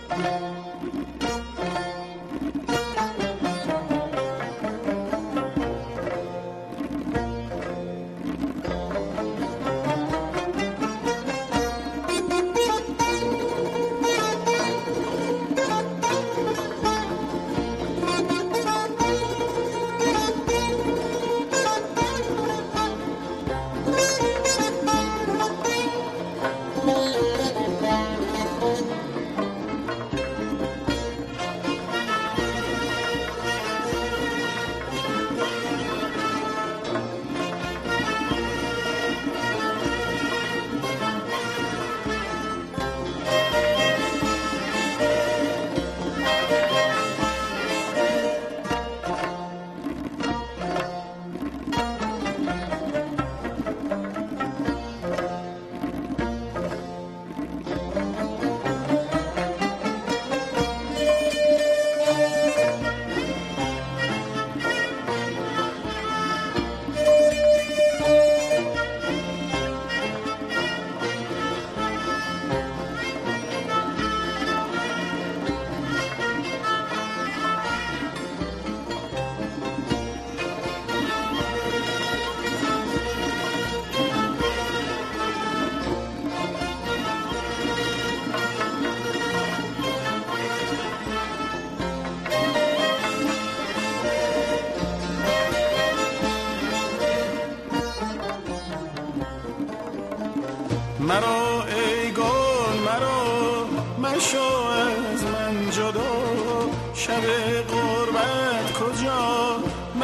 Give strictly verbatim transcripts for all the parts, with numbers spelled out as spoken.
مرا ای گل مرا مشو از من جدا، شب غربت کجا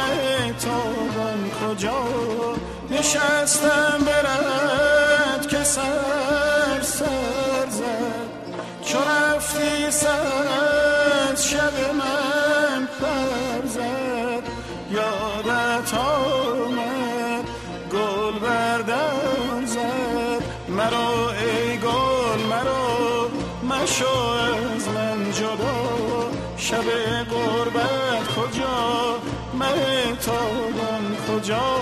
مهتابان کجا، نشستم برد که سر سر زد، چو رفتی سر شب من پر زد، یادت آمد گل بردم زد. مرا ای گل مرا مشو از من جدا، شب غربت کجا مهتابان کجا.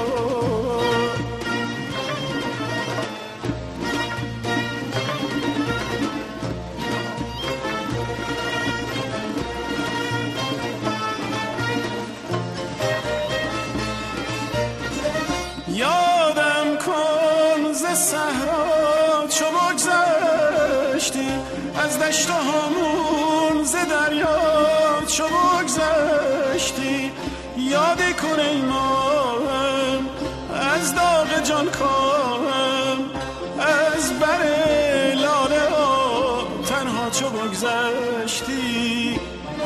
یادم کن ز صحرا چو بگذشتی، از دشت و همون ز دریا چو بگذشتی، یادی کن ای ماهم از داغ جان کاهم، از بر لاله ها تنها چو بگذشتی.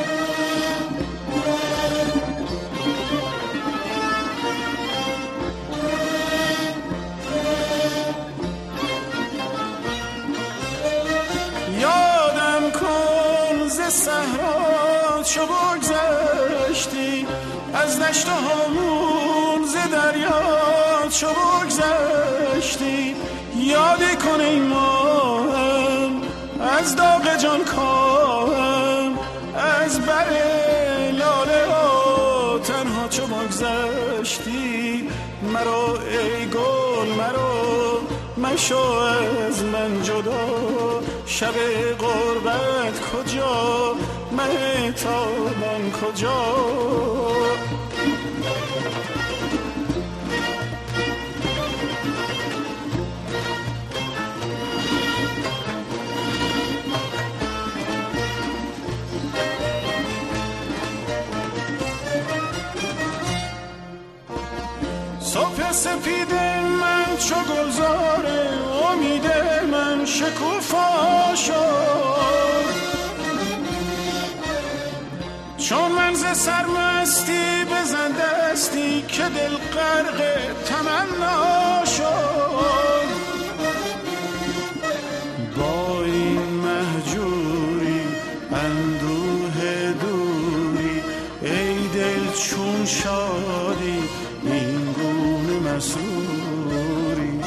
یادم کن ز صحرا چو بگذشتی، از دشت و همون ز دریا چو بگذشتی، یادی کن ای ماهم از داغ جان کاهم، از بر لاله ها تنها چو بگذشتی. مرا ای گل مرا مشو از من جدا، شب غربت کجا مهتابان کجا. صبح سپید من چو گلزار، امید من شکوفا شد، چون من ز سرمستی بزن دستی که دل غرق تمنا شد. با این مهجوری اندوه دوری، ای دل چون شادی این گونه مسروری.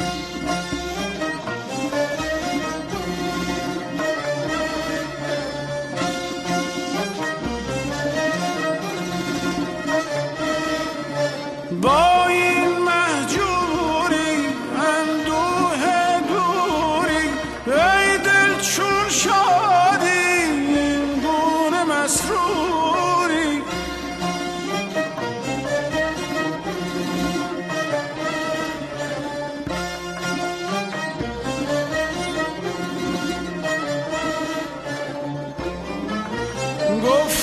با این مهجوری اندوه دوری، ای دل چون شادی این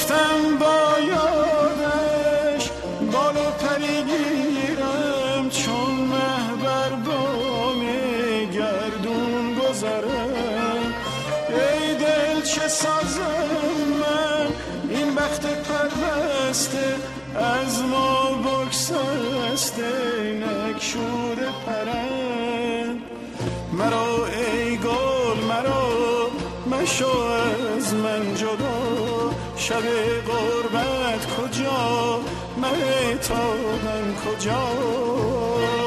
رفتم با یادش بال و پری گیرم، چون مه بر بام گردون گذرم. ای دل چه سازم من این بخت پربسته، از ما بگسسته نکشوده پرم. مرا ای گل مرا مشو از من جدا، شب غربت کجا، من تابم کجا.